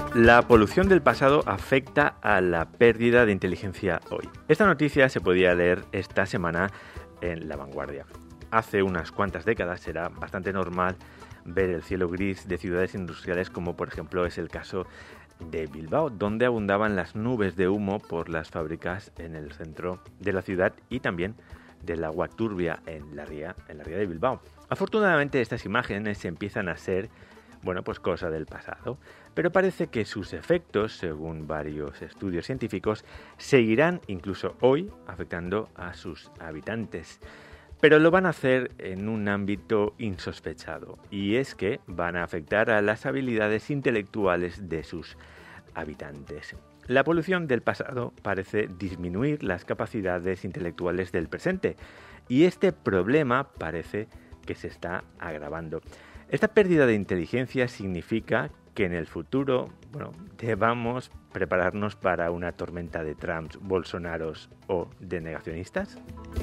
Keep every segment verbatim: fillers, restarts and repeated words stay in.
La polución del pasado afecta a la pérdida de inteligencia hoy. Esta noticia se podía leer esta semana en La Vanguardia. Hace unas cuantas décadas era bastante normal ver el cielo gris de ciudades industriales, como por ejemplo es el caso de Bilbao, donde abundaban las nubes de humo por las fábricas en el centro de la ciudad y también del agua turbia en la ría, en la ría de Bilbao. Afortunadamente estas imágenes empiezan a ser, bueno, pues cosa del pasado, pero parece que sus efectos, según varios estudios científicos, seguirán incluso hoy afectando a sus habitantes. Pero lo van a hacer en un ámbito insospechado, y es que van a afectar a las habilidades intelectuales de sus habitantes. La polución del pasado parece disminuir las capacidades intelectuales del presente, y este problema parece que se está agravando. Esta pérdida de inteligencia significa que en el futuro, bueno, debamos prepararnos para una tormenta de Trumps, Bolsonaros o de negacionistas.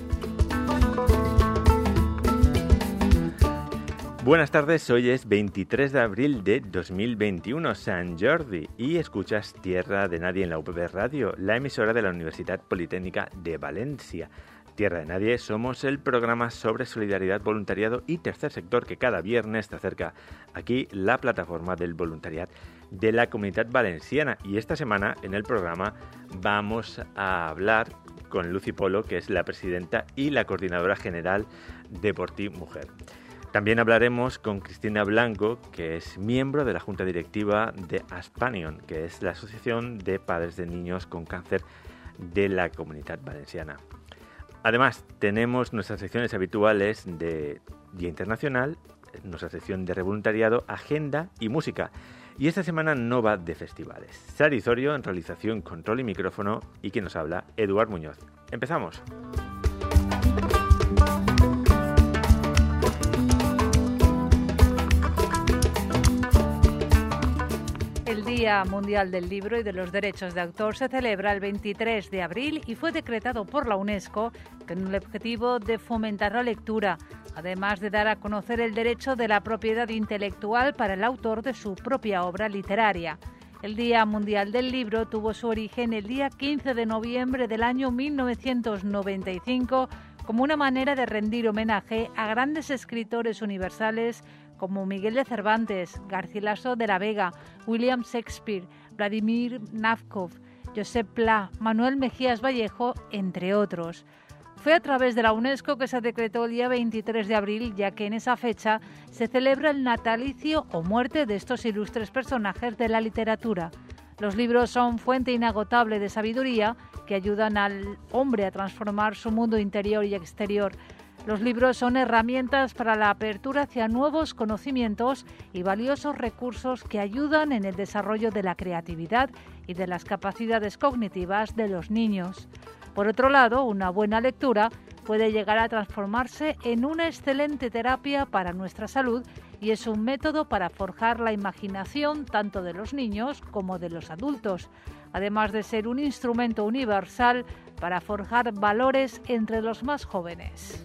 Buenas tardes, hoy es veintitrés de abril de dos mil veintiuno, Sant Jordi, y escuchas Tierra de Nadie en la U P B Radio, la emisora de la Universidad Politécnica de Valencia. Tierra de Nadie somos el programa sobre solidaridad, voluntariado y tercer sector que cada viernes te acerca aquí la plataforma del voluntariado de la Comunitat Valenciana. Y esta semana en el programa vamos a hablar con Lucy Polo, que es la presidenta y la coordinadora general de Por Ti Mujer. También hablaremos con Cristina Blanco, que es miembro de la Junta Directiva de Aspanion, que es la Asociación de Padres de Niños con Cáncer de la Comunitat Valenciana. Además, tenemos nuestras secciones habituales de Día Internacional, nuestra sección de revoluntariado, agenda y música. Y esta semana no va de festivales. Sari Zorio en realización, control y micrófono, y quien nos habla, Eduard Muñoz. ¡Empezamos! El Día Mundial del Libro y de los Derechos de Autor se celebra el veintitrés de abril y fue decretado por la UNESCO con el objetivo de fomentar la lectura, además de dar a conocer el derecho de la propiedad intelectual para el autor de su propia obra literaria. El Día Mundial del Libro tuvo su origen el día quince de noviembre del año mil novecientos noventa y cinco como una manera de rendir homenaje a grandes escritores universales como Miguel de Cervantes, Garcilaso de la Vega, William Shakespeare, Vladimir Nabokov, Josep Pla, Manuel Mejías Vallejo, entre otros. Fue a través de la UNESCO que se decretó el día veintitrés de abril, ya que en esa fecha se celebra el natalicio o muerte de estos ilustres personajes de la literatura. Los libros son fuente inagotable de sabiduría que ayudan al hombre a transformar su mundo interior y exterior. Los libros son herramientas para la apertura hacia nuevos conocimientos y valiosos recursos que ayudan en el desarrollo de la creatividad y de las capacidades cognitivas de los niños. Por otro lado, una buena lectura puede llegar a transformarse en una excelente terapia para nuestra salud y es un método para forjar la imaginación tanto de los niños como de los adultos, además de ser un instrumento universal para forjar valores entre los más jóvenes.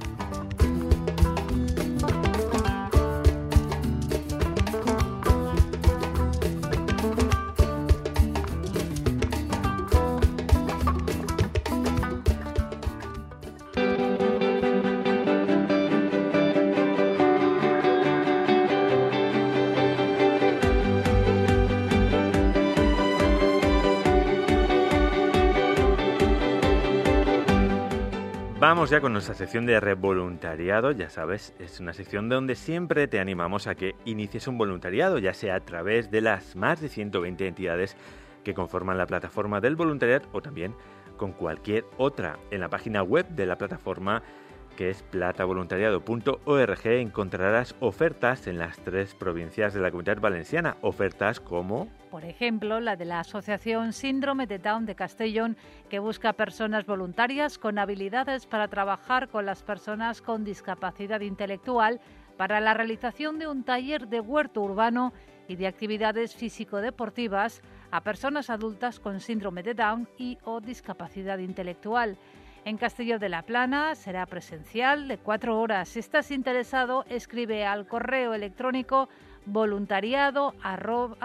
Vamos ya con nuestra sección de revoluntariado. Ya sabes, es una sección donde siempre te animamos a que inicies un voluntariado, ya sea a través de las más de ciento veinte entidades que conforman la plataforma del voluntariado o también con cualquier otra. En la página web de la plataforma, que es plata voluntariado punto org, encontrarás ofertas en las tres provincias de la Comunidad Valenciana. Ofertas como, por ejemplo, la de la Asociación Síndrome de Down de Castellón, que busca personas voluntarias con habilidades para trabajar con las personas con discapacidad intelectual para la realización de un taller de huerto urbano y de actividades físico-deportivas a personas adultas con síndrome de Down y o discapacidad intelectual. En Castelló de la Plana será presencial de cuatro horas. Si estás interesado, escribe al correo electrónico voluntariado arroba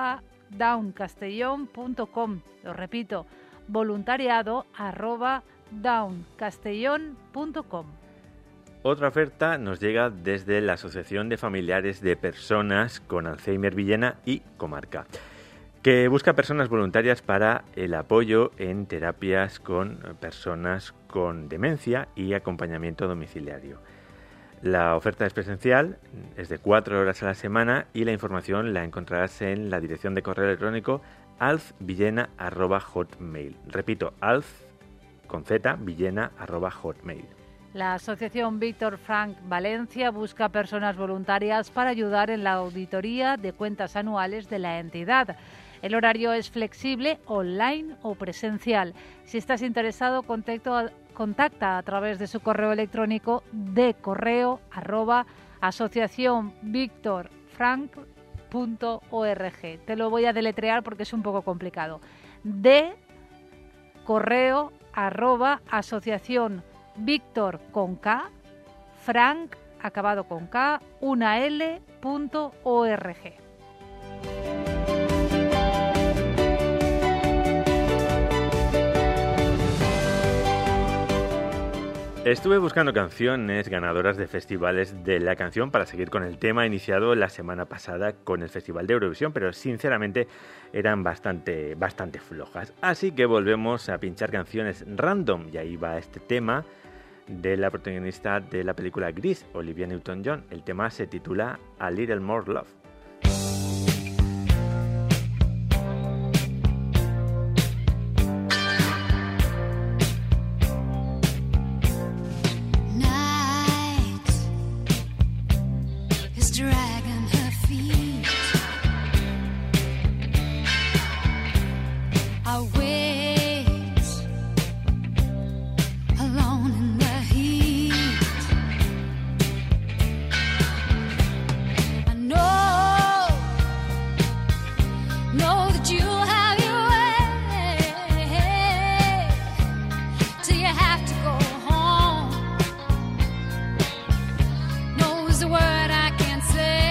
downcastellón punto com. Lo repito, voluntariado arroba downcastellón punto com. Otra oferta nos llega desde la Asociación de Familiares de Personas con Alzheimer Villena y Comarca, que busca personas voluntarias para el apoyo en terapias con personas con demencia y acompañamiento domiciliario. La oferta es presencial, es de cuatro horas a la semana y la información la encontrarás en la dirección de correo electrónico alzvillena arroba hotmail. Repito, alz con z, villena arroba hotmail. La Asociación Víctor Frank Valencia busca personas voluntarias para ayudar en la auditoría de cuentas anuales de la entidad. El horario es flexible, online o presencial. Si estás interesado, contacto, contacta a través de su correo electrónico de correo arroba asociación víctor frank punto org. Te lo voy a deletrear porque es un poco complicado. De correo arroba asociación Víctor con K, Frank acabado con K, una L, punto org. Estuve buscando canciones ganadoras de festivales de la canción para seguir con el tema iniciado la semana pasada con el Festival de Eurovisión, pero sinceramente eran bastante, bastante flojas. Así que volvemos a pinchar canciones random y ahí va este tema de la protagonista de la película Gris, Olivia Newton-John. El tema se titula A Little More Love. Say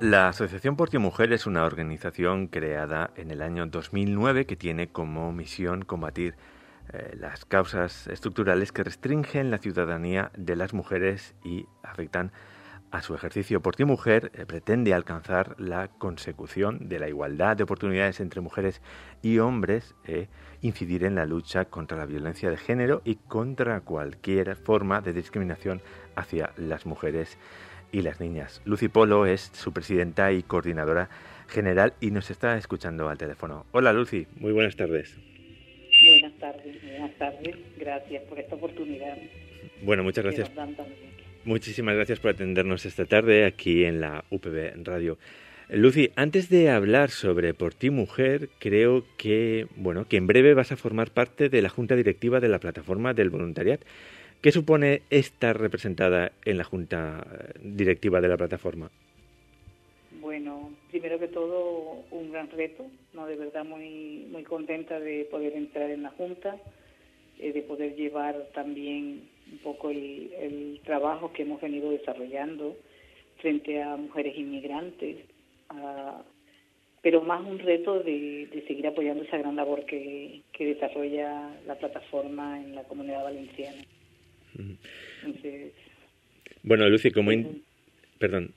La Asociación Por Ti Mujer es una organización creada en el año dos mil nueve que tiene como misión combatir eh, las causas estructurales que restringen la ciudadanía de las mujeres y afectan a su ejercicio. Por Ti Mujer eh, pretende alcanzar la consecución de la igualdad de oportunidades entre mujeres y hombres, e incidir en la lucha contra la violencia de género y contra cualquier forma de discriminación hacia las mujeres y las niñas. Lucy Polo es su presidenta y coordinadora general y nos está escuchando al teléfono. Hola Lucy, muy buenas tardes. Buenas tardes, buenas tardes. Gracias por esta oportunidad. Bueno, muchas gracias. Muchísimas gracias por atendernos esta tarde aquí en la U P B Radio. Lucy, antes de hablar sobre Por Ti Mujer, creo que, bueno, que en breve vas a formar parte de la Junta Directiva de la Plataforma del Voluntariat. ¿Qué supone estar representada en la Junta Directiva de la plataforma? Bueno, primero que todo, un gran reto, ¿no? De verdad muy muy contenta de poder entrar en la Junta, eh, de poder llevar también un poco el, el trabajo que hemos venido desarrollando frente a mujeres inmigrantes, a, pero más un reto de, de seguir apoyando esa gran labor que, que desarrolla la plataforma en la Comunidad Valenciana. Entonces, bueno, Lucy, como... In... Perdón.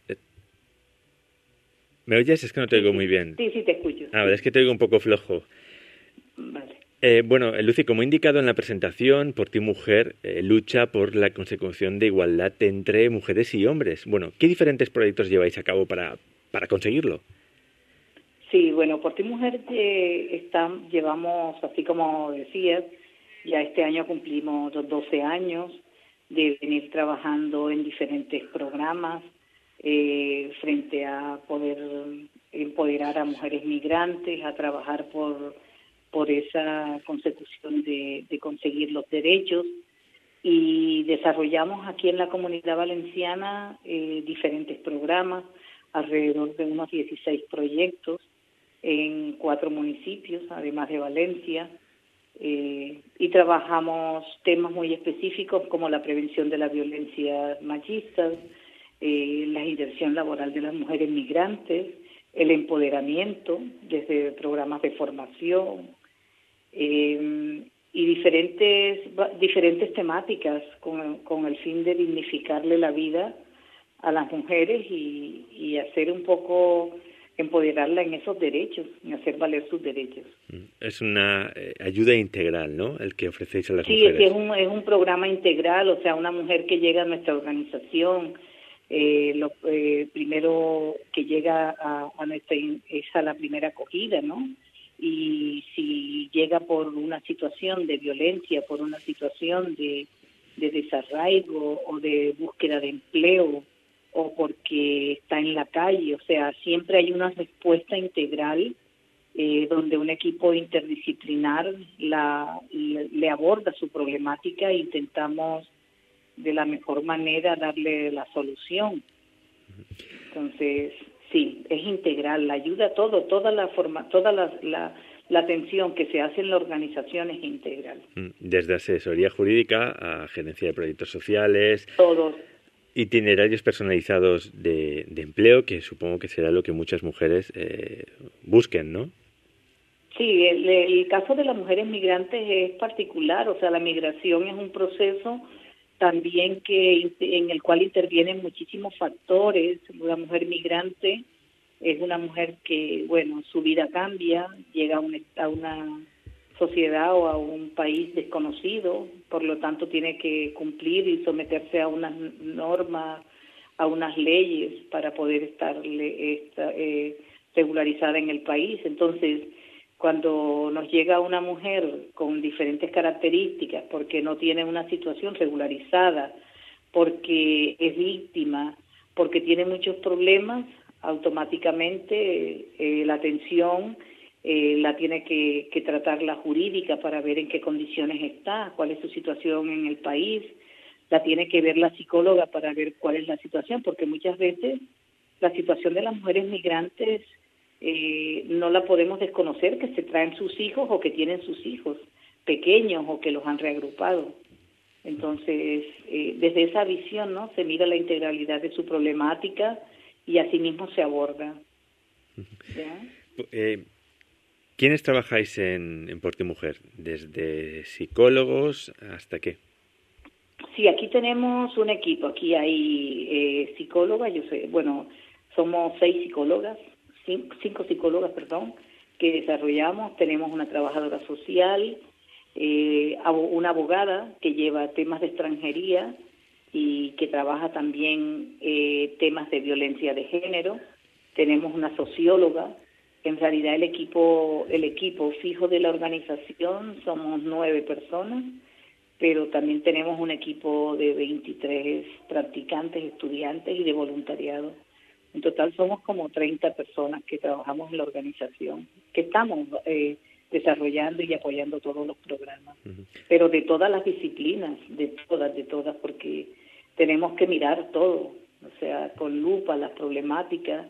¿Me oyes? Es que no te oigo muy bien. Sí, sí, te escucho. Ah, vale, es que te oigo un poco flojo. Vale. Eh, bueno, Lucy, como he indicado en la presentación, Por Ti Mujer eh, lucha por la consecución de igualdad entre mujeres y hombres. Bueno, ¿qué diferentes proyectos lleváis a cabo para, para conseguirlo? Sí, bueno, Por Ti Mujer eh, está, llevamos, así como decías, ya este año cumplimos los doce años de venir trabajando en diferentes programas eh, frente a poder empoderar a mujeres migrantes, a trabajar por, por esa consecución de, de conseguir los derechos. Y desarrollamos aquí en la Comunidad Valenciana eh, diferentes programas, alrededor de unos dieciséis proyectos en cuatro municipios, además de Valencia. Eh, y trabajamos temas muy específicos como la prevención de la violencia machista, eh, la inserción laboral de las mujeres migrantes, el empoderamiento desde programas de formación eh, y diferentes diferentes temáticas con, con el fin de dignificarle la vida a las mujeres y, y hacer un poco empoderarla en esos derechos, en hacer valer sus derechos. Es una eh, ayuda integral, ¿no?, el que ofrecéis a las sí, mujeres. Sí, es un, es un programa integral, o sea, una mujer que llega a nuestra organización, eh, lo eh, primero que llega a, a nuestra, es a la primera acogida, ¿no? Y si llega por una situación de violencia, por una situación de, de desarraigo o de búsqueda de empleo, o porque está en la calle, o sea, siempre hay una respuesta integral eh, donde un equipo interdisciplinar la, le, le aborda su problemática e intentamos de la mejor manera darle la solución. Entonces, sí, es integral, la ayuda, todo, toda la forma, toda la, la, la atención que se hace en la organización es integral. Desde asesoría jurídica a gerencia de proyectos sociales. Todos. Itinerarios personalizados de, de empleo, que supongo que será lo que muchas mujeres eh, busquen, ¿no? Sí, el, el caso de las mujeres migrantes es particular, o sea, la migración es un proceso también que en el cual intervienen muchísimos factores. Una mujer migrante es una mujer que, bueno, su vida cambia, llega a una, a una sociedad o a un país desconocido, por lo tanto tiene que cumplir y someterse a unas normas, a unas leyes para poder estar esta, eh, regularizada en el país. Entonces, cuando nos llega una mujer con diferentes características, porque no tiene una situación regularizada, porque es víctima, porque tiene muchos problemas, automáticamente eh, la atención Eh, la tiene que, que tratar la jurídica para ver en qué condiciones está, cuál es su situación en el país, la tiene que ver la psicóloga para ver cuál es la situación, porque muchas veces la situación de las mujeres migrantes eh, no la podemos desconocer, que se traen sus hijos o que tienen sus hijos pequeños o que los han reagrupado. Entonces, eh, desde esa visión, ¿no?, se mira la integralidad de su problemática y así mismo se aborda. ¿Ya? Eh, ¿Quiénes trabajáis en, en Por Ti Mujer? ¿Desde psicólogos hasta qué? Sí, aquí tenemos un equipo, aquí hay eh, psicólogas, yo sé, bueno, somos seis psicólogas, cinco, cinco psicólogas, perdón, que desarrollamos, tenemos una trabajadora social, eh, una abogada que lleva temas de extranjería y que trabaja también eh, temas de violencia de género, tenemos una socióloga. En realidad el equipo, el equipo fijo de la organización somos nueve personas, pero también tenemos un equipo de veintitrés practicantes, estudiantes y de voluntariado. En total somos como treinta personas que trabajamos en la organización, que estamos eh, desarrollando y apoyando todos los programas, uh-huh. pero de todas las disciplinas, de todas, de todas, porque tenemos que mirar todo, o sea, con lupa las problemáticas,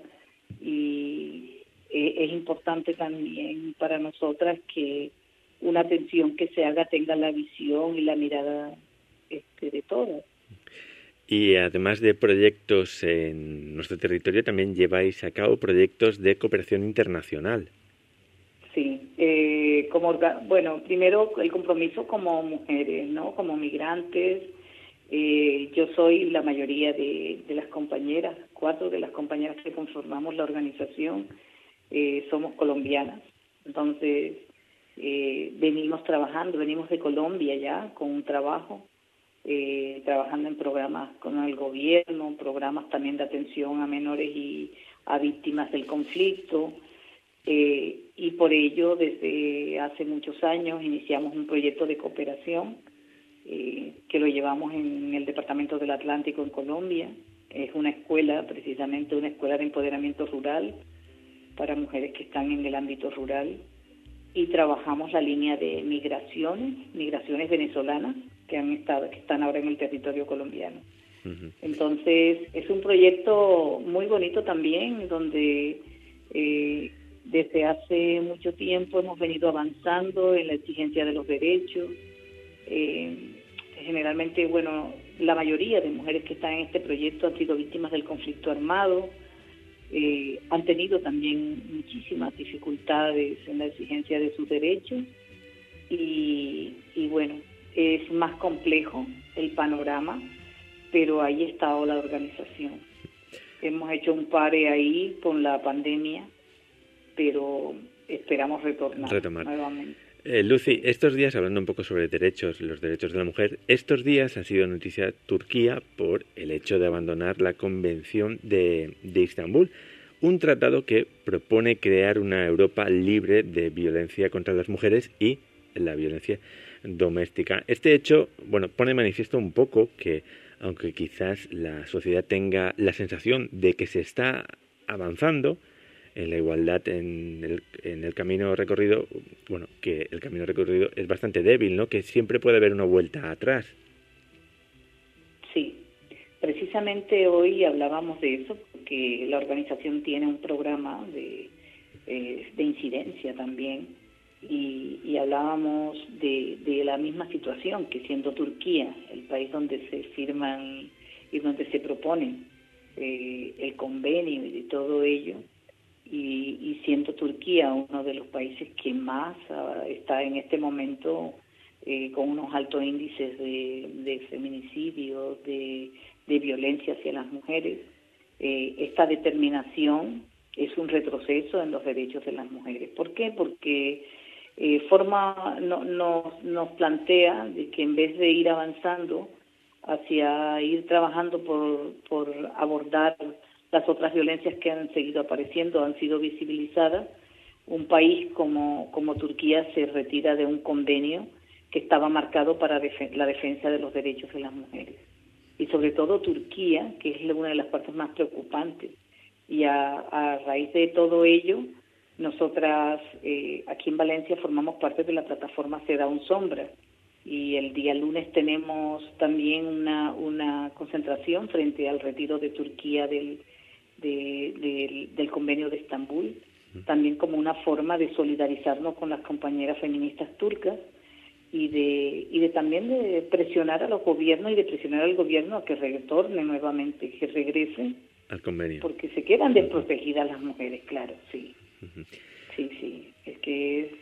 y es importante también para nosotras que una atención que se haga tenga la visión y la mirada este, de todas. Y además de proyectos en nuestro territorio, también lleváis a cabo proyectos de cooperación internacional. Sí, eh, como bueno, primero el compromiso como mujeres, ¿no? Como migrantes. Eh, yo soy la mayoría de, de las compañeras, cuatro de las compañeras que conformamos la organización. Eh, somos colombianas, entonces eh, venimos trabajando, venimos de Colombia ya con un trabajo, eh, trabajando en programas con el gobierno, programas también de atención a menores y a víctimas del conflicto, eh, y por ello desde hace muchos años iniciamos un proyecto de cooperación eh, que lo llevamos en el Departamento del Atlántico en Colombia. Es una escuela, precisamente una escuela de empoderamiento rural para mujeres que están en el ámbito rural, y trabajamos la línea de migraciones, migraciones venezolanas que han estado, que están ahora en el territorio colombiano. Uh-huh. Entonces es un proyecto muy bonito también, donde eh, desde hace mucho tiempo hemos venido avanzando en la exigencia de los derechos. Eh, generalmente, bueno, la mayoría de mujeres que están en este proyecto han sido víctimas del conflicto armado. Eh, han tenido también muchísimas dificultades en la exigencia de sus derechos y, y bueno, es más complejo el panorama, pero ahí está la organización. Hemos hecho un pare ahí con la pandemia, pero esperamos retornar Retomar. nuevamente. Eh, Lucy, estos días, hablando un poco sobre derechos, los derechos de la mujer, estos días ha sido noticia Turquía por el hecho de abandonar la Convención de, de Estambul, un tratado que propone crear una Europa libre de violencia contra las mujeres y la violencia doméstica. Este hecho, bueno, pone de manifiesto un poco que, aunque quizás la sociedad tenga la sensación de que se está avanzando en la igualdad en el, en el camino recorrido, bueno, que el camino recorrido es bastante débil, ¿no? Que siempre puede haber una vuelta atrás. Sí, precisamente hoy hablábamos de eso, porque la organización tiene un programa de, eh, de incidencia también, y, y hablábamos de, de la misma situación, que siendo Turquía el país donde se firman y donde se propone eh, el convenio y de todo ello, Y, y siendo Turquía uno de los países que más uh, está en este momento eh, con unos altos índices de, de feminicidio, de, de violencia hacia las mujeres, eh, esta determinación es un retroceso en los derechos de las mujeres. ¿Por qué? Porque eh, forma no, no, nos plantea de que en vez de ir avanzando hacia ir trabajando por, por abordar las otras violencias que han seguido apareciendo, han sido visibilizadas, un país como, como Turquía se retira de un convenio que estaba marcado para def- la defensa de los derechos de las mujeres. Y sobre todo Turquía, que es una de las partes más preocupantes. Y a, a raíz de todo ello, nosotras eh, aquí en Valencia formamos parte de la plataforma Cedaw Sombra. Y el día lunes tenemos también una, una concentración frente al retiro de Turquía del De, de, del convenio de Estambul, también como una forma de solidarizarnos con las compañeras feministas turcas y de y de también de presionar a los gobiernos y de presionar al gobierno a que retorne nuevamente, que regrese al convenio. Porque se quedan desprotegidas las mujeres, claro, sí. Uh-huh. Sí, sí, es que es,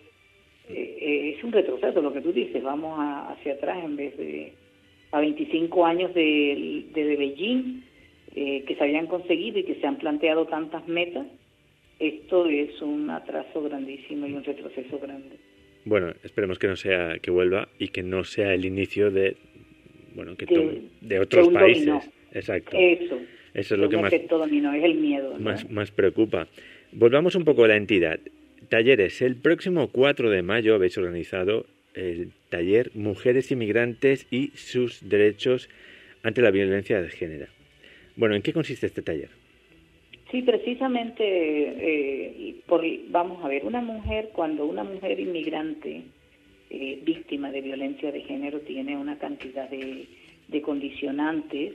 eh, es un retroceso lo que tú dices, vamos a, hacia atrás en vez de a veinticinco años de, de, de Beijing, eh, que se habían conseguido y que se han planteado tantas metas. Esto es un atraso grandísimo y un retroceso grande. Bueno, esperemos que no sea, que vuelva y que no sea el inicio de, bueno, que de, to- de otros de países. Dominó. Exacto. Eso. Eso es lo que más, dominó, es el miedo, ¿no? más, más preocupa. Volvamos un poco a la entidad. Talleres. El próximo cuatro de mayo habéis organizado el taller Mujeres Inmigrantes y sus derechos ante la violencia de género. Bueno, ¿en qué consiste este taller? Sí, precisamente, eh, por, vamos a ver, una mujer, cuando una mujer inmigrante eh, víctima de violencia de género tiene una cantidad de, de condicionantes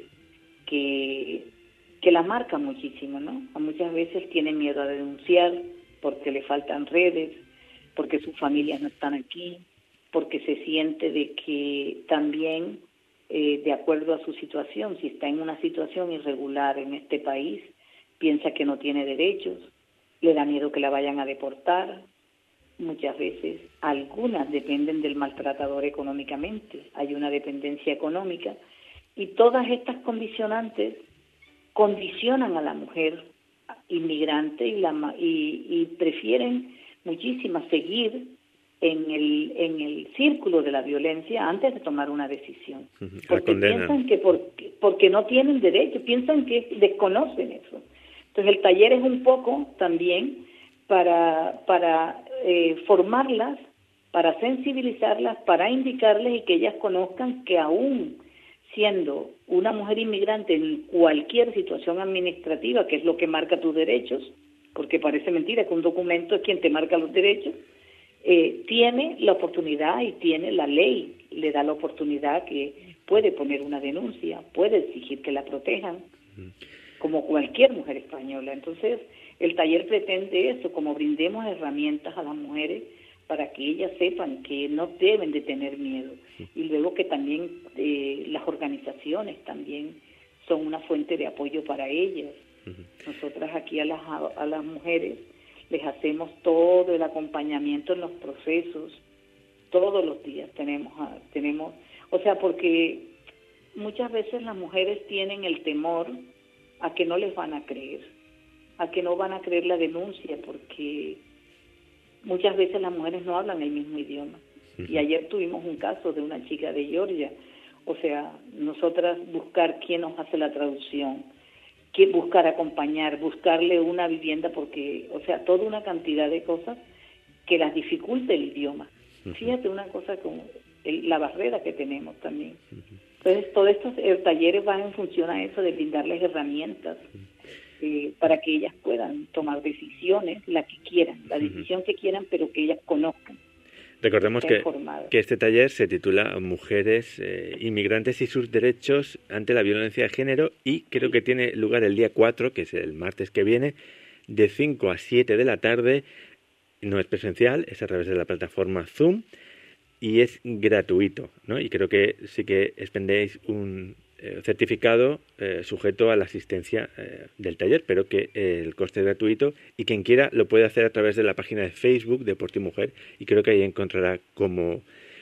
que, que la marcan muchísimo, ¿no? Muchas veces tiene miedo a denunciar porque le faltan redes, porque sus familias no están aquí, porque se siente de que también, eh, de acuerdo a su situación, si está en una situación irregular en este país, piensa que no tiene derechos, le da miedo que la vayan a deportar. Muchas veces, algunas dependen del maltratador económicamente, hay una dependencia económica, y todas estas condicionantes condicionan a la mujer inmigrante y, la, y, y prefieren muchísimas seguir en el en el círculo de la violencia antes de tomar una decisión. Uh-huh. Porque piensan que porque, porque no tienen derecho, piensan que desconocen eso. Entonces el taller es un poco también para, para eh, formarlas, para sensibilizarlas, para indicarles y que ellas conozcan que aún siendo una mujer inmigrante en cualquier situación administrativa, que es lo que marca tus derechos, porque parece mentira que un documento es quien te marca los derechos, eh, tiene la oportunidad y tiene la ley, le da la oportunidad que puede poner una denuncia, puede exigir que la protejan, como cualquier mujer española. Entonces, el taller pretende eso, como brindemos herramientas a las mujeres para que ellas sepan que no deben de tener miedo. Y luego que también eh, las organizaciones también son una fuente de apoyo para ellas. Uh-huh. Nosotras aquí a las, a las mujeres les hacemos todo el acompañamiento en los procesos, todos los días tenemos, tenemos, o sea, porque muchas veces las mujeres tienen el temor a que no les van a creer, a que no van a creer la denuncia, porque muchas veces las mujeres no hablan el mismo idioma. Uh-huh. Y ayer tuvimos un caso de una chica de Georgia, o sea, nosotras buscar quién nos hace la traducción, quién buscar acompañar, buscarle una vivienda, porque, o sea, toda una cantidad de cosas que las dificulta el idioma. Uh-huh. Fíjate una cosa como el, la barrera que tenemos también. Uh-huh. Entonces, todos estos eh, talleres van en función a eso, de brindarles herramientas eh, para que ellas puedan tomar decisiones, la que quieran, la decisión uh-huh. que quieran, pero que ellas conozcan. Recordemos que, que este taller se titula Mujeres eh, Inmigrantes y sus derechos ante la violencia de género, y creo que tiene lugar el día cuatro, que es el martes que viene, de cinco a siete de la tarde. No es presencial, es a través de la plataforma Zoom, y es gratuito, ¿no? Y creo que sí que expendéis un eh, certificado eh, sujeto a la asistencia eh, del taller, pero que eh, el coste es gratuito, y quien quiera lo puede hacer a través de la página de Facebook de Por Ti Mujer, y creo que ahí encontrará cómo,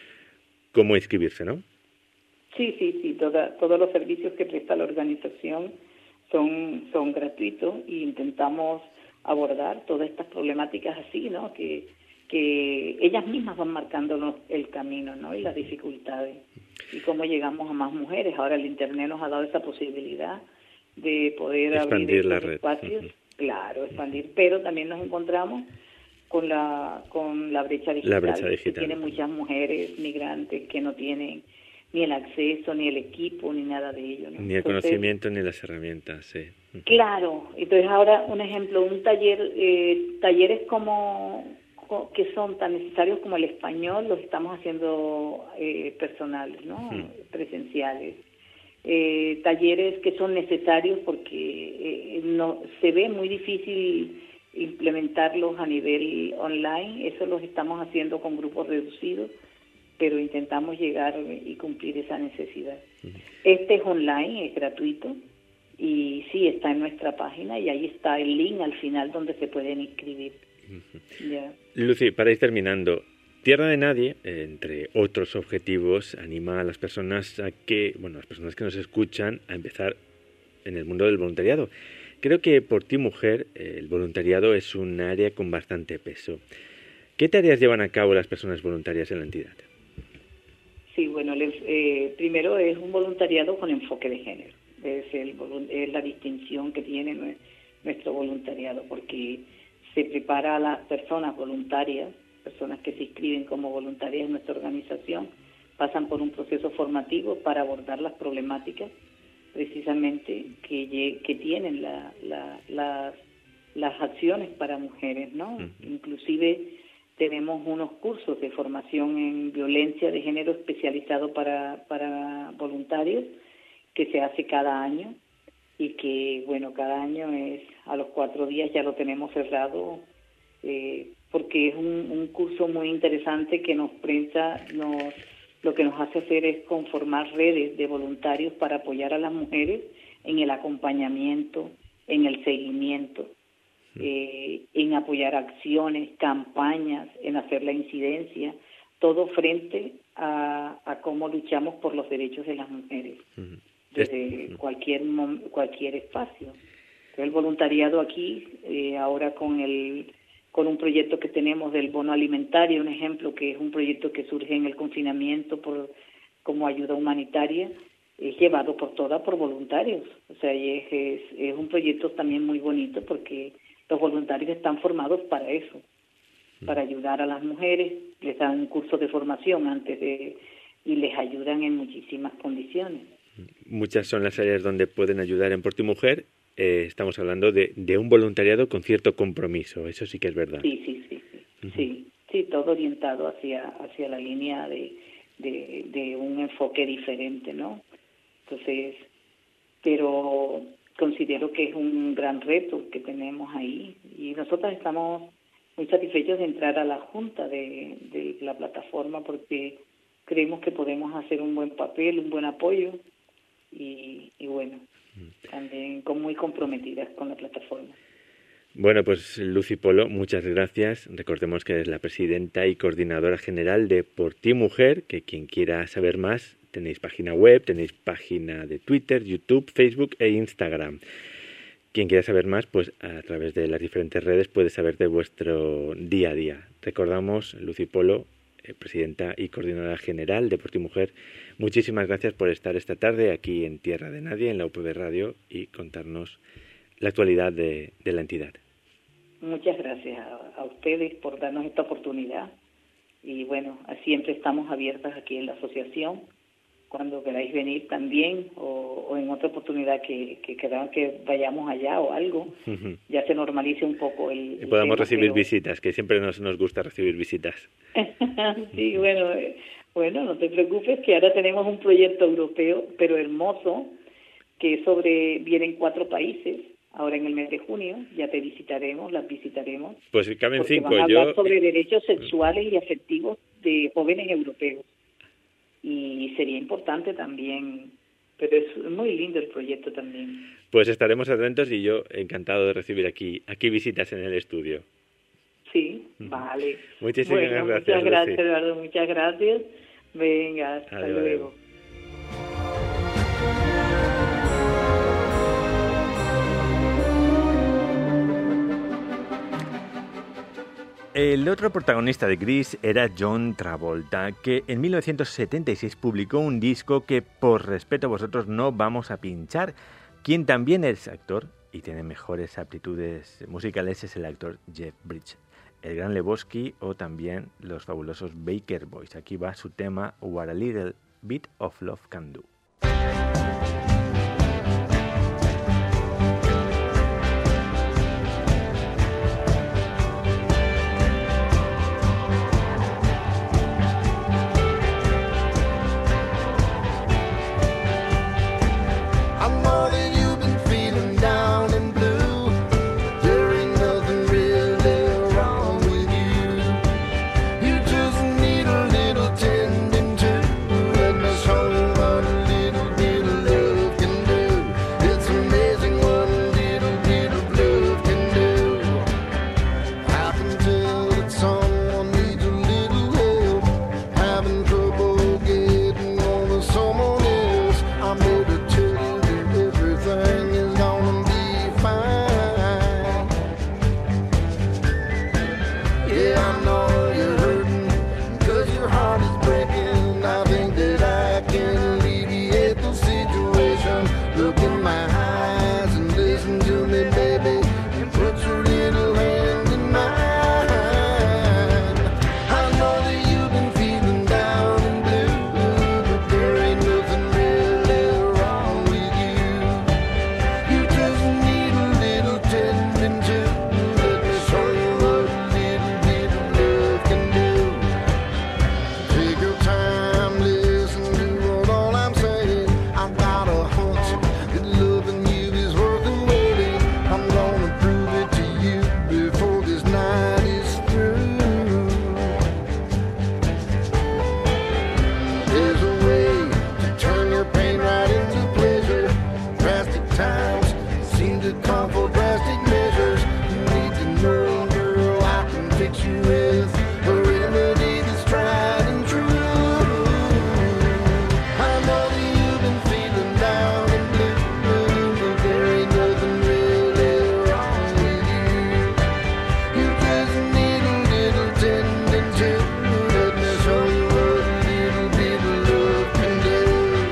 cómo inscribirse, ¿no? Sí, sí, sí, toda, todos los servicios que presta la organización son, son gratuitos, y intentamos abordar todas estas problemáticas así, ¿no? Que que ellas mismas van marcándonos el camino, ¿no? Y las dificultades, y cómo llegamos a más mujeres. Ahora el Internet nos ha dado esa posibilidad de poder expandir abrir la estos red. espacios, uh-huh. claro, expandir, pero también nos encontramos con la con la brecha digital, la brecha digital. que tienen muchas mujeres migrantes que no tienen ni el acceso, ni el equipo, ni nada de ello, ¿no? Ni el entonces, conocimiento, ni las herramientas, sí. Uh-huh. Claro, entonces ahora un ejemplo, un taller, eh, talleres como que son tan necesarios como el español, los estamos haciendo eh, personales, ¿no? Sí. Presenciales. Eh, talleres que son necesarios porque eh, no se ve muy difícil implementarlos a nivel online, eso los estamos haciendo con grupos reducidos, pero intentamos llegar y cumplir esa necesidad. Uh-huh. Este es online, es gratuito, y sí, está en nuestra página y ahí está el link al final donde se pueden inscribir. Uh-huh. Yeah. Lucy, para ir terminando, Tierra de Nadie, entre otros objetivos, anima a las personas a que, bueno, las personas que nos escuchan a empezar en el mundo del voluntariado. Creo que Por Ti Mujer, el voluntariado es un área con bastante peso. ¿Qué tareas llevan a cabo las personas voluntarias en la entidad? Sí, bueno, el, eh, primero es un voluntariado con enfoque de género. Es, el, es la distinción que tiene nuestro voluntariado, porque se prepara a las personas voluntarias, personas que se inscriben como voluntarias en nuestra organización, pasan por un proceso formativo para abordar las problemáticas precisamente que, que tienen la, la, las, las acciones para mujeres, ¿no? Uh-huh. Inclusive tenemos unos cursos de formación en violencia de género especializado para, para voluntarios que se hace cada año y que, bueno, cada año es a los cuatro días ya lo tenemos cerrado eh, porque es un, un curso muy interesante que nos prensa, nos, lo que nos hace hacer es conformar redes de voluntarios para apoyar a las mujeres en el acompañamiento, en el seguimiento, eh, en apoyar acciones, campañas, en hacer la incidencia, todo frente a, a cómo luchamos por los derechos de las mujeres uh-huh. desde uh-huh. cualquier cualquier espacio. El voluntariado aquí, eh, ahora con el con un proyecto que tenemos del bono alimentario, un ejemplo que es un proyecto que surge en el confinamiento por como ayuda humanitaria, es llevado por todas por voluntarios. O sea, es, es, es un proyecto también muy bonito porque los voluntarios están formados para eso, para ayudar a las mujeres, les dan un curso de formación antes de y les ayudan en muchísimas condiciones. Muchas son las áreas donde pueden ayudar en Por Ti Mujer. Eh, estamos hablando de, de un voluntariado con cierto compromiso, eso sí que es verdad. Sí, sí, sí, sí, uh-huh. sí, sí, todo orientado hacia hacia la línea de, de, de un enfoque diferente, ¿no? Entonces, pero considero que es un gran reto que tenemos ahí y nosotros estamos muy satisfechos de entrar a la junta de, de la plataforma porque creemos que podemos hacer un buen papel, un buen apoyo y, y bueno, también con muy comprometidas con la plataforma. Bueno, pues Lucy Polo, muchas gracias. Recordemos que eres la presidenta y coordinadora general de Por Ti Mujer, que quien quiera saber más, tenéis página web, tenéis página de Twitter, YouTube, Facebook e Instagram. Quien quiera saber más, pues a través de las diferentes redes puede saber de vuestro día a día. Recordamos, Lucy Polo, eh, presidenta y coordinadora general de Por Ti Mujer, muchísimas gracias por estar esta tarde aquí en Tierra de Nadie, en la U P B Radio, y contarnos la actualidad de, de la entidad. Muchas gracias a, a ustedes por darnos esta oportunidad. Y bueno, siempre estamos abiertas aquí en la asociación. Cuando queráis venir también o, o en otra oportunidad que, que queráis que vayamos allá o algo, uh-huh. ya se normalice un poco el... Y podamos el tema, recibir pero... visitas, que siempre nos, nos gusta recibir visitas. Sí, bueno, eh, bueno, no te preocupes que ahora tenemos un proyecto europeo, pero hermoso, que sobre vienen cuatro países. Ahora en el mes de junio ya te visitaremos, las visitaremos. Pues caben cinco. Van a hablar yo... sobre derechos sexuales y afectivos de jóvenes europeos. Y sería importante también, pero es muy lindo el proyecto también. Pues estaremos atentos y yo encantado de recibir aquí aquí visitas en el estudio. Sí, vale. Muchísimas bueno, gracias. Muchas gracias, Eduardo, muchas gracias. Venga, hasta Adiós. luego. El otro protagonista de Grease era John Travolta, que en mil novecientos setenta y seis publicó un disco que, por respeto a vosotros, no vamos a pinchar. Quien también es actor y tiene mejores aptitudes musicales es el actor Jeff Bridges, el gran Lebowski o también los fabulosos Baker Boys. Aquí va su tema What a Little Bit of Love Can Do. One fix you with a remedy that's tried and true. I know that you've been feeling down and blue, but there ain't nothing really wrong with you. You just need a little tending to. Let me show you what a little bit of love can do.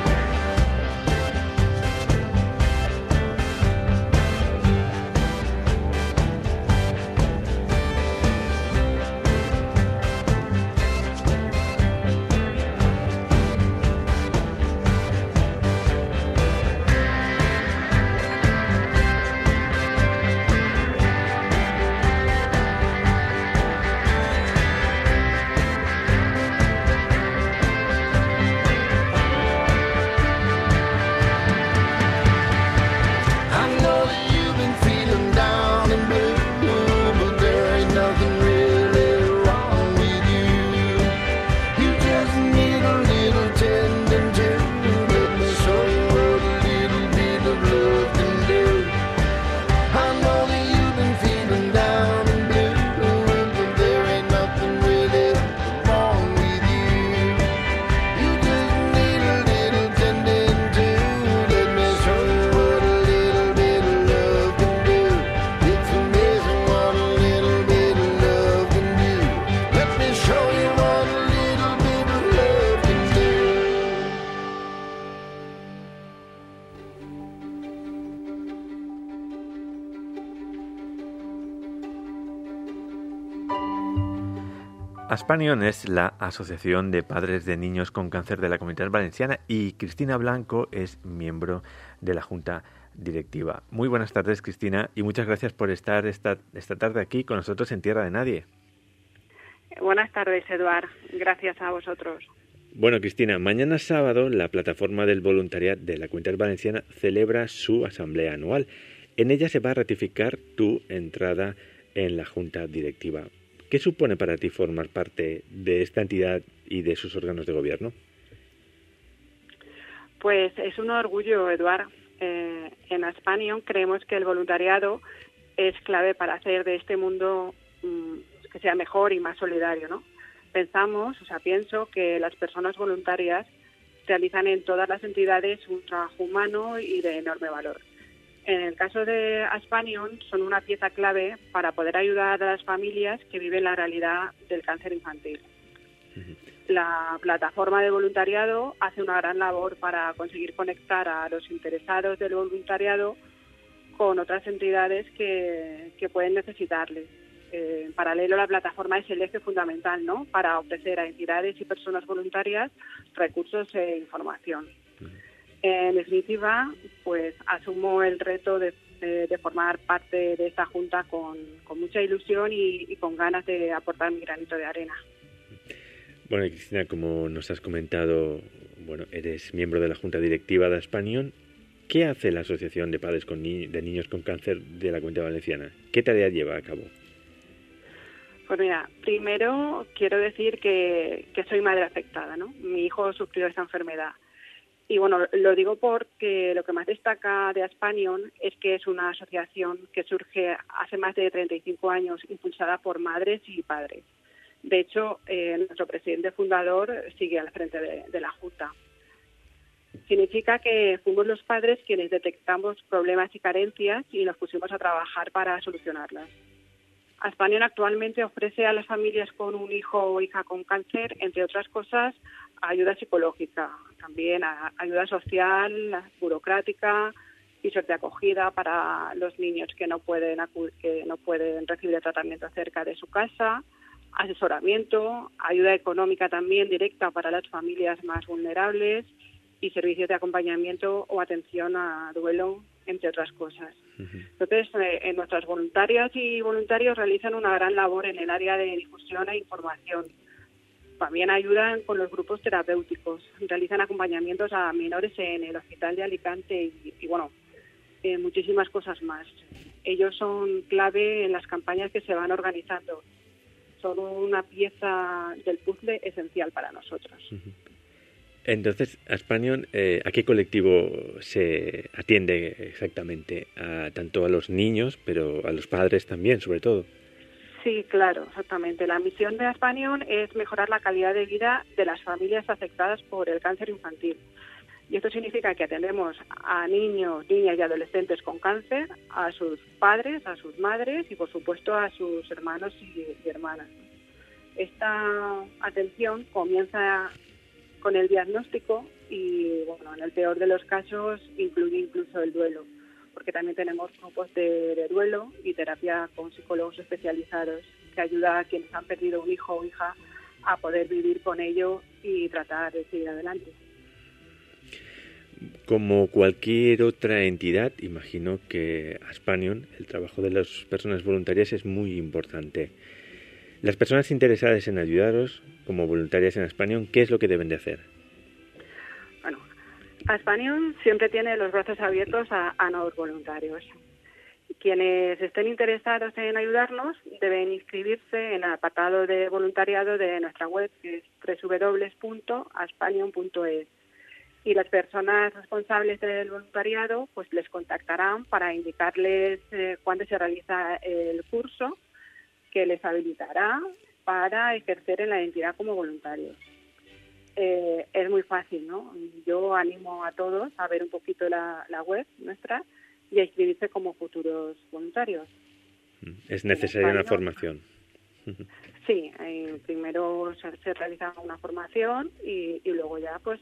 I know that you've been feeling down and blue, but there ain't nothing really wrong with you. You just need a little tending to. Let me show you what a little bit of love can do. I know that you've been feeling down and blue, but there ain't nothing really wrong with you. You just need a little tending to. Let me show you what a little bit of love can do. It's amazing what a little bit of love can do. Let me show you what a little bit of love can do. Aspanion es la Asociación de Padres de Niños con Cáncer de la Comunidad Valenciana y Cristina Blanco es miembro de la Junta Directiva. Muy buenas tardes, Cristina, y muchas gracias por estar esta, esta tarde aquí con nosotros en Tierra de Nadie. Buenas tardes, Eduard. Gracias a vosotros. Bueno, Cristina, mañana sábado la plataforma del voluntariado de la Comunidad Valenciana celebra su asamblea anual. En ella se va a ratificar tu entrada en la Junta Directiva. ¿Qué supone para ti formar parte de esta entidad y de sus órganos de gobierno? Pues es un orgullo, Eduard. Eh, en Aspanion creemos que el voluntariado es clave para hacer de este mundo mmm, que sea mejor y más solidario, ¿no? Pensamos, o sea, pienso que las personas voluntarias realizan en todas las entidades un trabajo humano y de enorme valor. En el caso de Aspanion, son una pieza clave para poder ayudar a las familias que viven la realidad del cáncer infantil. La plataforma de voluntariado hace una gran labor para conseguir conectar a los interesados del voluntariado con otras entidades que, que pueden necesitarles. Eh, en paralelo, la plataforma es el eje fundamental, ¿no?, para ofrecer a entidades y personas voluntarias recursos e información. En definitiva, pues asumo el reto de, de, de formar parte de esta junta con, con mucha ilusión y, y con ganas de aportar mi granito de arena. Bueno, Cristina, como nos has comentado, bueno, eres miembro de la Junta Directiva de Aspanion. ¿Qué hace la Asociación de Padres con ni- de Niños con Cáncer de la Comunidad Valenciana? ¿Qué tarea lleva a cabo? Pues mira, primero quiero decir que, que soy madre afectada, ¿no? Mi hijo sufrió esta enfermedad. Y bueno, lo digo porque lo que más destaca de Aspanion es que es una asociación que surge hace más de treinta y cinco años, impulsada por madres y padres. De hecho, eh, nuestro presidente fundador sigue al frente de, de la Junta. Significa que fuimos los padres quienes detectamos problemas y carencias y nos pusimos a trabajar para solucionarlas. Aspanion actualmente ofrece a las familias con un hijo o hija con cáncer, entre otras cosas, ayuda psicológica, también ayuda social, burocrática, pisos de acogida para los niños que no pueden acu- que no pueden recibir el tratamiento cerca de su casa, asesoramiento, ayuda económica también directa para las familias más vulnerables y servicios de acompañamiento o atención a duelo, entre otras cosas. Uh-huh. Entonces, eh, en nuestras voluntarias y voluntarios realizan una gran labor en el área de difusión e información. También ayudan con los grupos terapéuticos, realizan acompañamientos a menores en el Hospital de Alicante y, y bueno, eh, muchísimas cosas más. Ellos son clave en las campañas que se van organizando. Son una pieza del puzzle esencial para nosotros. Uh-huh. Entonces, Aspanion, eh, ¿a qué colectivo se atiende exactamente? A, tanto a los niños, pero a los padres también, sobre todo. Sí, claro, exactamente. La misión de Aspanion es mejorar la calidad de vida de las familias afectadas por el cáncer infantil. Y esto significa que atendemos a niños, niñas y adolescentes con cáncer, a sus padres, a sus madres y, por supuesto, a sus hermanos y, y hermanas. Esta atención comienza con el diagnóstico y, bueno, en el peor de los casos incluye incluso el duelo, porque también tenemos grupos de, de duelo y terapia con psicólogos especializados que ayuda a quienes han perdido un hijo o hija a poder vivir con ello y tratar de seguir adelante. Como cualquier otra entidad, imagino que Aspanion, el trabajo de las personas voluntarias es muy importante. Las personas interesadas en ayudaros como voluntarias en Aspanion, ¿qué es lo que deben de hacer? Bueno, Aspanion siempre tiene los brazos abiertos a, a nuevos voluntarios. Quienes estén interesados en ayudarnos deben inscribirse en el apartado de voluntariado de nuestra web, que es doble u doble u doble u punto aspanion punto es. Y las personas responsables del voluntariado pues les contactarán para indicarles eh, cuándo se realiza el curso que les habilitará para ejercer en la entidad como voluntarios. Eh, es muy fácil, ¿no? Yo animo a todos a ver un poquito la, la web nuestra y a inscribirse como futuros voluntarios. Es necesaria una formación. Sí, eh, primero se, se realiza una formación y, y luego ya pues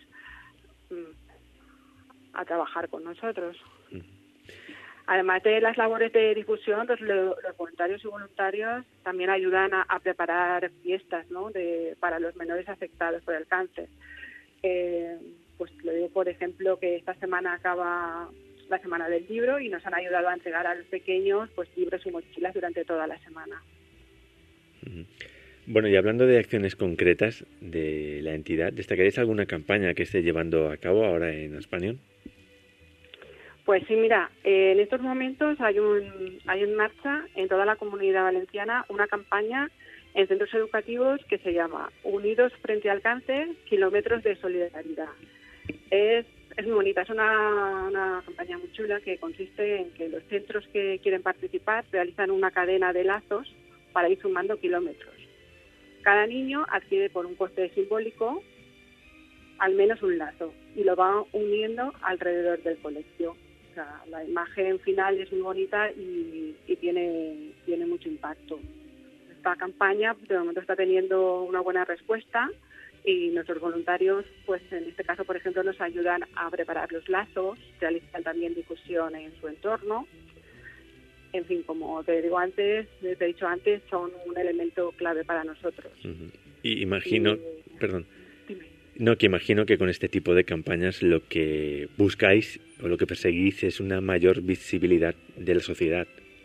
a trabajar con nosotros. Además de las labores de difusión, los, los voluntarios y voluntarios también ayudan a, a preparar fiestas, ¿no?, de, para los menores afectados por el cáncer. Eh, pues le digo, por ejemplo, que esta semana acaba la Semana del Libro y nos han ayudado a entregar a los pequeños pues libros y mochilas durante toda la semana. Bueno, y hablando de acciones concretas de la entidad, ¿destacaréis alguna campaña que esté llevando a cabo ahora en Aspanion? Pues sí, mira, eh, en estos momentos hay un hay en marcha en toda la Comunidad Valenciana una campaña en centros educativos que se llama Unidos frente al cáncer, kilómetros de solidaridad. Es, es muy bonita, es una, una campaña muy chula que consiste en que los centros que quieren participar realizan una cadena de lazos para ir sumando kilómetros. Cada niño adquiere por un coste simbólico al menos un lazo y lo va uniendo alrededor del colegio. O sea, la imagen final es muy bonita y, y tiene, tiene mucho impacto. Esta campaña de momento está teniendo una buena respuesta y nuestros voluntarios, pues en este caso, por ejemplo, nos ayudan a preparar los lazos, realizan también difusión en su entorno. En fin, como te digo antes, te he dicho antes, son un elemento clave para nosotros. Uh-huh. Y imagino, y, perdón, dime. no, que imagino que con este tipo de campañas lo que buscáis o lo que perseguís es una mayor visibilidad de la sociedad.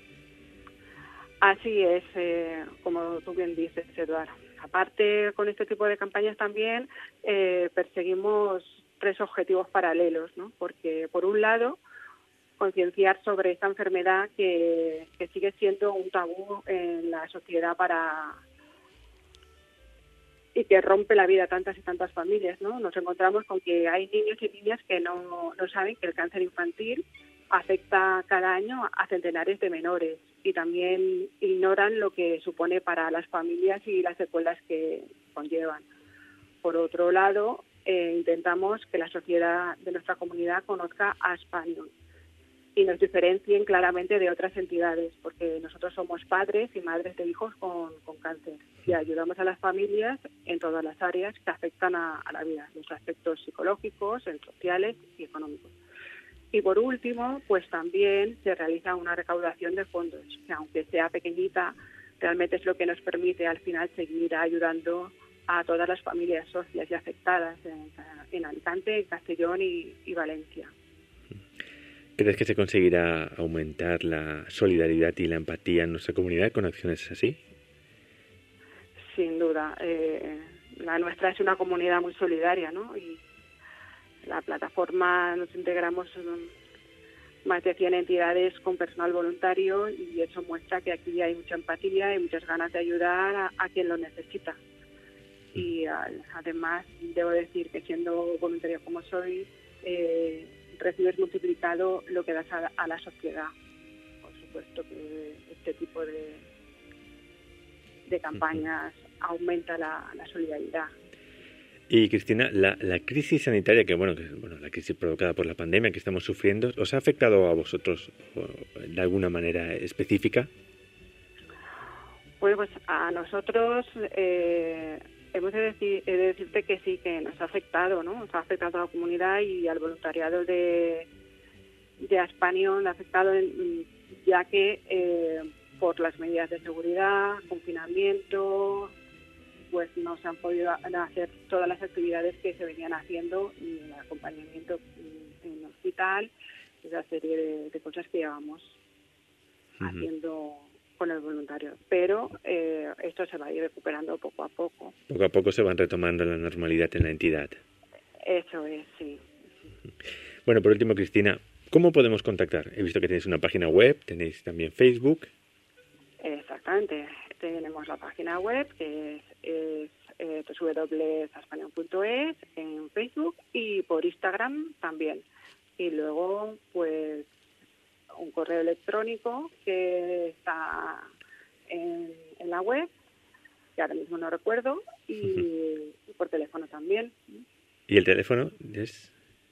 Así es, eh, como tú bien dices, Eduardo. Aparte, con este tipo de campañas también eh, perseguimos tres objetivos paralelos, ¿no? Porque, por un lado, concienciar sobre esta enfermedad que, que sigue siendo un tabú en la sociedad para y que rompe la vida a tantas y tantas familias, ¿no? Nos encontramos con que hay niños y niñas que no, no saben que el cáncer infantil afecta cada año a centenares de menores y también ignoran lo que supone para las familias y las secuelas que conllevan. Por otro lado, eh, intentamos que la sociedad de nuestra comunidad conozca a Aspanion y nos diferencien claramente de otras entidades, porque nosotros somos padres y madres de hijos con, con cáncer y ayudamos a las familias en todas las áreas que afectan a, a la vida, los aspectos psicológicos, sociales y económicos. Y por último, pues también se realiza una recaudación de fondos, que aunque sea pequeñita, realmente es lo que nos permite al final seguir ayudando a todas las familias socias y afectadas en, en Alicante, en Castellón y, y Valencia. ¿Crees que se conseguirá aumentar la solidaridad y la empatía en nuestra comunidad con acciones así? Sin duda. Eh, la nuestra es una comunidad muy solidaria, ¿no? Y la plataforma nos integramos más de cien entidades con personal voluntario y eso muestra que aquí hay mucha empatía y muchas ganas de ayudar a, a quien lo necesita. Y al, además, debo decir que siendo voluntaria como soy, eh, recibes multiplicado lo que das a, a la sociedad. Por supuesto que este tipo de, de campañas aumenta la, la solidaridad. Y Cristina, la, la crisis sanitaria, que bueno, que bueno, la crisis provocada por la pandemia que estamos sufriendo, ¿os ha afectado a vosotros de alguna manera específica? Bueno, pues a nosotros eh, hemos de, decir, he de decirte que sí, que nos ha afectado, ¿no? Nos ha afectado a la comunidad y al voluntariado de, de Aspanion, ha afectado en, ya que eh, por las medidas de seguridad, confinamiento, pues no se han podido hacer todas las actividades que se venían haciendo y el acompañamiento en el hospital, esa serie de, de cosas que llevamos uh-huh. haciendo con el voluntario. Pero eh, esto se va a ir recuperando poco a poco. Poco a poco se van retomando la normalidad en la entidad. Eso es, sí. Bueno, por último, Cristina, ¿cómo podemos contactar? He visto que tenéis una página web, tenéis también Facebook. Exactamente. Tenemos la página web que es, es eh, doble u doble u doble u punto aspanion punto es en Facebook y por Instagram también. Y luego, pues, un correo electrónico que está en, en la web, que ahora mismo no recuerdo, y, uh-huh. y por teléfono también. ¿Y el teléfono es?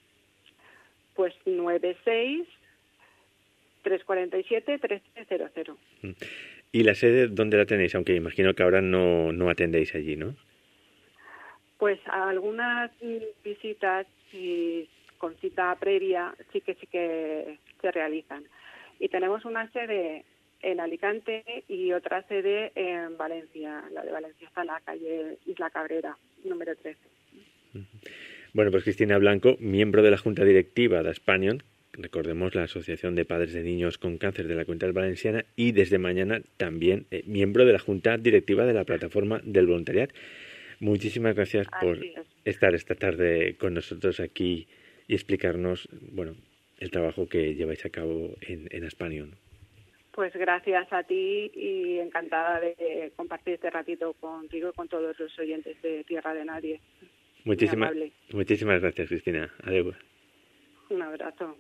Pues nueve seis, tres cuatro siete, tres tres cero cero. Uh-huh. ¿Y la sede dónde la tenéis? Aunque imagino que ahora no, no atendéis allí, ¿no? Pues a algunas visitas y con cita previa sí que sí que se realizan. Y tenemos una sede en Alicante y otra sede en Valencia. La de Valencia está en la calle Isla Cabrera, número trece. Bueno, pues Cristina Blanco, miembro de la Junta Directiva de Aspanion, recordemos la Asociación de Padres de Niños con Cáncer de la Comunidad Valenciana, y desde mañana también eh, miembro de la Junta Directiva de la Plataforma del Voluntariat. Muchísimas gracias Así por es. estar esta tarde con nosotros aquí y explicarnos, bueno, el trabajo que lleváis a cabo en, en Aspanion. Pues gracias a ti y encantada de compartir este ratito contigo y con todos los oyentes de Tierra de Nadie. Muchísimas, muchísimas gracias, Cristina. Adiós. Un abrazo.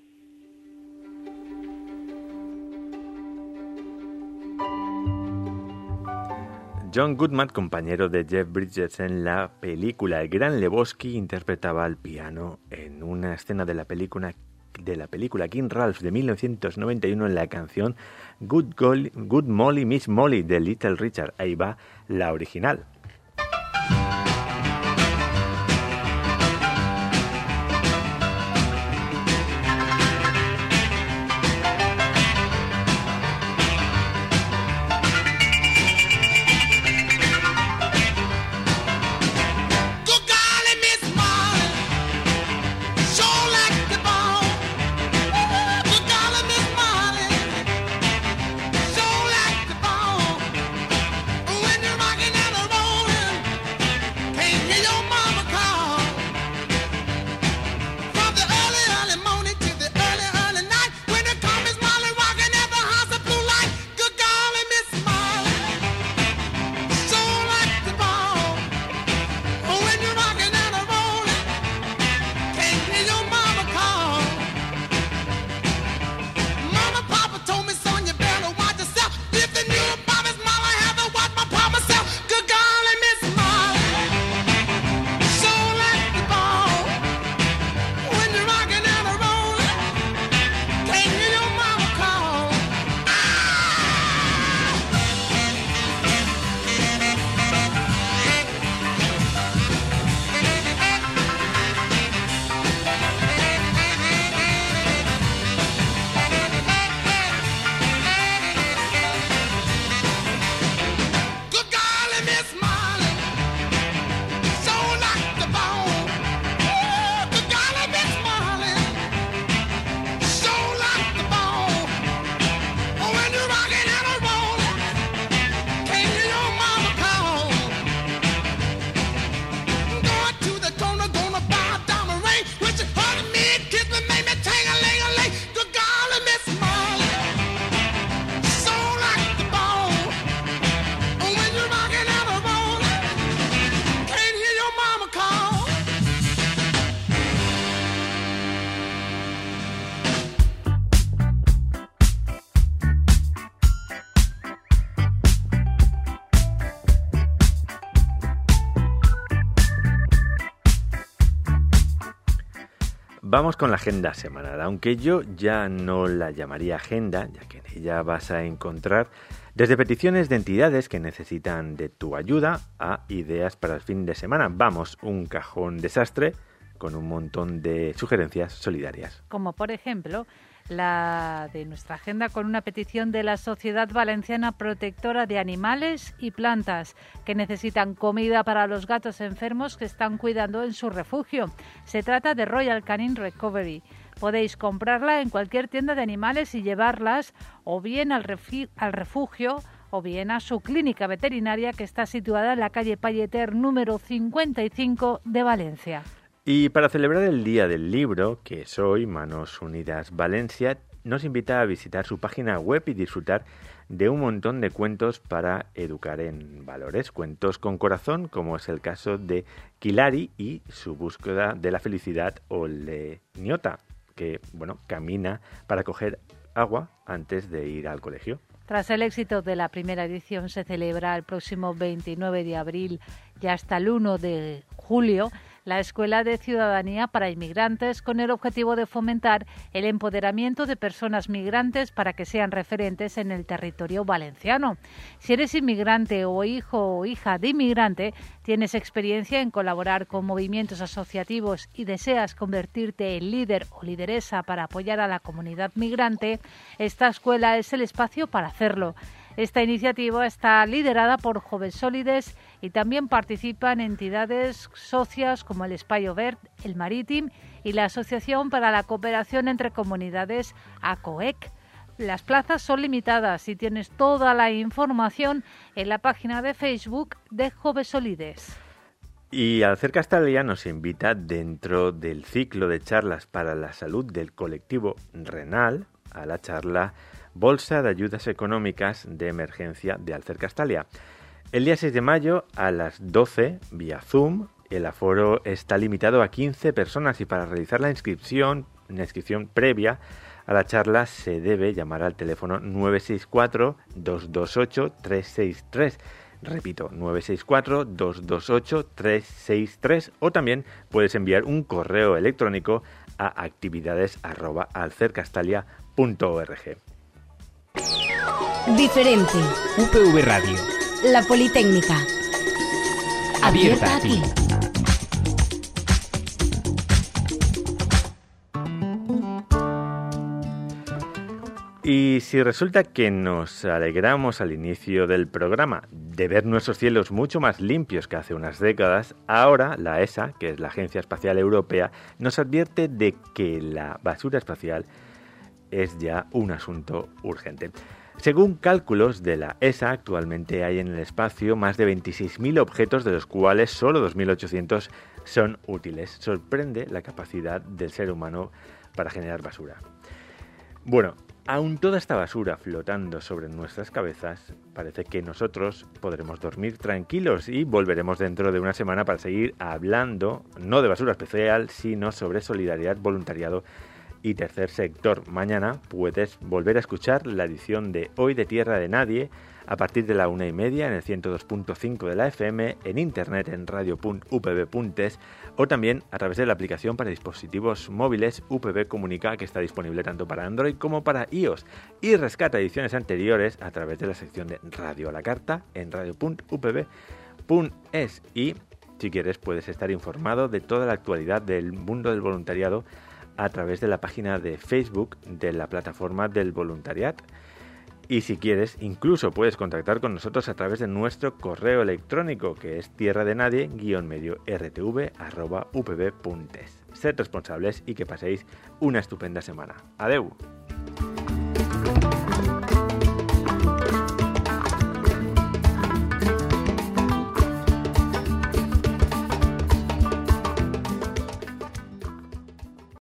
John Goodman, compañero de Jeff Bridges en la película El Gran Lebowski, interpretaba al piano en una escena de la película de la película King Ralph de mil novecientos noventa y uno en la canción Good, Golly, Good Molly Miss Molly de Little Richard. Ahí va la original. Vamos con la agenda semanal, aunque yo ya no la llamaría agenda, ya que en ella vas a encontrar desde peticiones de entidades que necesitan de tu ayuda a ideas para el fin de semana. Vamos, un cajón desastre con un montón de sugerencias solidarias. Como por ejemplo la de nuestra agenda con una petición de la Sociedad Valenciana Protectora de Animales y Plantas, que necesitan comida para los gatos enfermos que están cuidando en su refugio. Se trata de Royal Canin Recovery. Podéis comprarla en cualquier tienda de animales y llevarlas o bien al, refi- al refugio o bien a su clínica veterinaria, que está situada en la calle Palleter número cincuenta y cinco de Valencia. Y para celebrar el Día del Libro, que es hoy, Manos Unidas Valencia nos invita a visitar su página web y disfrutar de un montón de cuentos para educar en valores, cuentos con corazón, como es el caso de Kilari y su búsqueda de la felicidad, o de Niota, que bueno, camina para coger agua antes de ir al colegio. Tras el éxito de la primera edición, se celebra el próximo veintinueve de abril y hasta el uno de julio la Escuela de Ciudadanía para Inmigrantes, con el objetivo de fomentar el empoderamiento de personas migrantes para que sean referentes en el territorio valenciano. Si eres inmigrante o hijo o hija de inmigrante, tienes experiencia en colaborar con movimientos asociativos y deseas convertirte en líder o lideresa para apoyar a la comunidad migrante, esta escuela es el espacio para hacerlo. Esta iniciativa está liderada por Jovesólides y también participan entidades socias como el Espai Obert, el Marítim y la Asociación para la Cooperación entre Comunidades, ACOEC. Las plazas son limitadas y tienes toda la información en la página de Facebook de Jovesólides. Y Alcer Castalia nos invita, dentro del ciclo de charlas para la salud del colectivo renal, a la charla Bolsa de Ayudas Económicas de Emergencia de Alcer Castalia. El día seis de mayo a las doce, vía Zoom, el aforo está limitado a quince personas y para realizar la inscripción, una inscripción previa a la charla se debe llamar al teléfono nueve seis cuatro, dos dos ocho, tres seis tres. Repito, nueve seis cuatro, dos dos ocho, tres seis tres, o también puedes enviar un correo electrónico a actividades arroba alcercastalia punto org. Diferente. U P V Radio. La Politécnica. Abierta a ti. Y si resulta que nos alegramos al inicio del programa de ver nuestros cielos mucho más limpios que hace unas décadas, ahora la E S A, que es la Agencia Espacial Europea, nos advierte de que la basura espacial es ya un asunto urgente. Según cálculos de la E S A, actualmente hay en el espacio más de veintiséis mil objetos, de los cuales solo dos mil ochocientos son útiles. Sorprende la capacidad del ser humano para generar basura. Bueno, aún toda esta basura flotando sobre nuestras cabezas, parece que nosotros podremos dormir tranquilos y volveremos dentro de una semana para seguir hablando, no de basura especial, sino sobre solidaridad, voluntariado y tercer sector. Mañana puedes volver a escuchar la edición de Hoy de Tierra de Nadie a partir de la una y media en el ciento dos punto cinco de la F M, en internet en radio punto u p b punto es o también a través de la aplicación para dispositivos móviles U P B Comunica, que está disponible tanto para Android como para iOS, y rescata ediciones anteriores a través de la sección de Radio a la Carta en radio punto u p b punto es. Y si quieres puedes estar informado de toda la actualidad del mundo del voluntariado a través de la página de Facebook de la plataforma del voluntariat. Y si quieres, incluso puedes contactar con nosotros a través de nuestro correo electrónico, que es tierra de nadie guión medio r t v arroba u p b punto es. Sed responsables y que paséis una estupenda semana. Adeu.